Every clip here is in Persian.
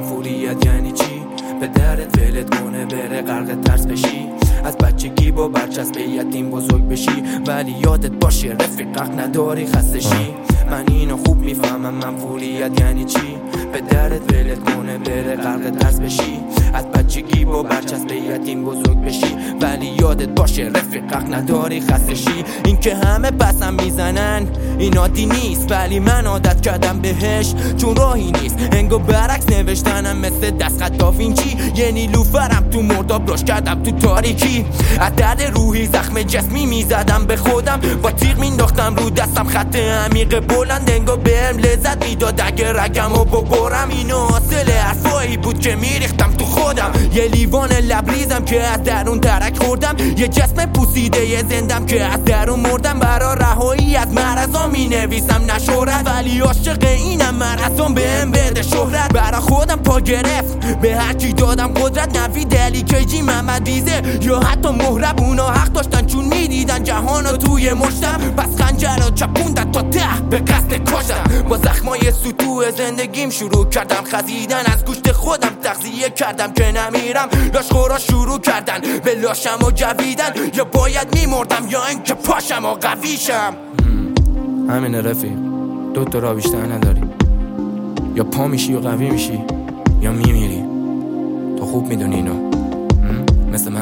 منفوریت یعنی چی؟ به درت ولت کنه بره غرق ترس بشی، از بچگی با برچسب یتیم بزرگ بشی، ولی یادت باشه رفیق حق نداری خسته شی. من اینو خوب میفهمم منفوریت یعنی چی؟ به درت ولت کنه بره غرق ترس بشی، از بچگی با برچسب یتیم بزرگ بشی، ولی یادت باشه رفیق حق نداری خسته شی. این که همه بسم میزنن این عادی نیست، ولی من عادت کردم بهش چون راهی نیست. انگو برعکس نوشتنم مثل دستخط داوینچی، یه نیلوفرم تو مرداب راش کردم تو تاریکی. از درد روحی زخم جسمی میزدم به خودم، با تیغ مینداختم رو دستم خط عمیق بلند. انگو بهم لذت میداد اگه رگمو ببرم، اینو حاصل حرفایی بود که میریختم تو خودم. یه لیوان لبریزم که از درون ترک خوردم، یه جسم پوسیده یه زندم که از درون مردم. برا رهایی از مرضا می نویسم نشورت، ولی عاشق اینم مرضام بهم بده شهرت. برا خودم پا گرفت به هر کی دادم قدرت، نوی دلی کیجی محمد ریزه یا حتی مهرب. اونا حق داشتن چون میدیدن جهانو توی مشتم، پس خنجر رو چپوندن تا ته به قصد کشتم. با زخمای سطوح زندگیم شروع کردم خزیدن، از گوشت خودم تغذیه کردم که نمیرم. لاشخورا شروع کردن به لاشم و جویدن، یا باید میمردم یا اینکه پاشم و قویشم. همینه رفیق، دو تا راه بیشتر نداری، یا پا میشی و قوی میشی یا میمیری. تو خوب میدونی اینو مثل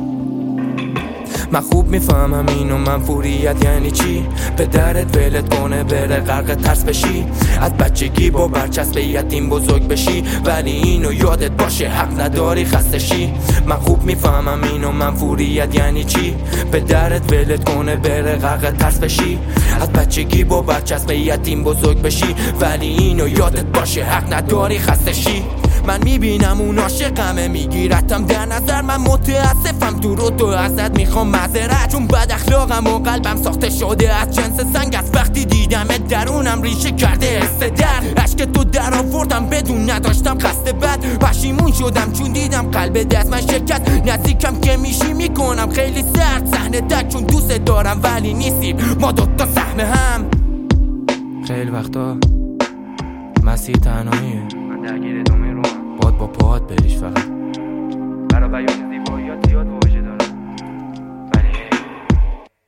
من خوب میفهمم اینو منفوریت یعنی چی؟ به درت ولت کنه بره غرق ترس بشی، از بچگی با برچسب یتیم بزرگ بشی، ولی اینو یادت باشه حق نداری خسته شی. من خوب میفهمم اینو منفوریت یعنی چی؟ به درت ولت کنه بره غرق ترس بشی، از بچگی با برچسب یتیم بزرگ بشی، ولی اینو یادت باشه حق نداری خسته شی. من میبینم اون عاشقمه میگیرتم در نظر، من متاسفم تو رو تو ازت میخوام معذرت، چون بد اخلاقم و قلبم ساخته شده از جنس سنگ. از وقتی دیدمت درونم ریشه کرده حس درد، عشق تو در آوردم بدون نداشتم قصد بد. پشیمون شدم چون دیدم قلب دست من شکست، نزدیکم که میشی میکنم خیلی سرد صحنه تک، چون دوست دارم ولی نیستیم ما دوتا سهم هم. خیلی وقتا مسیح تنهاییه، من درگیر دومی رو باد با پاهات بریش فقط، برای بیان زیباییات زیاد واژه دارم.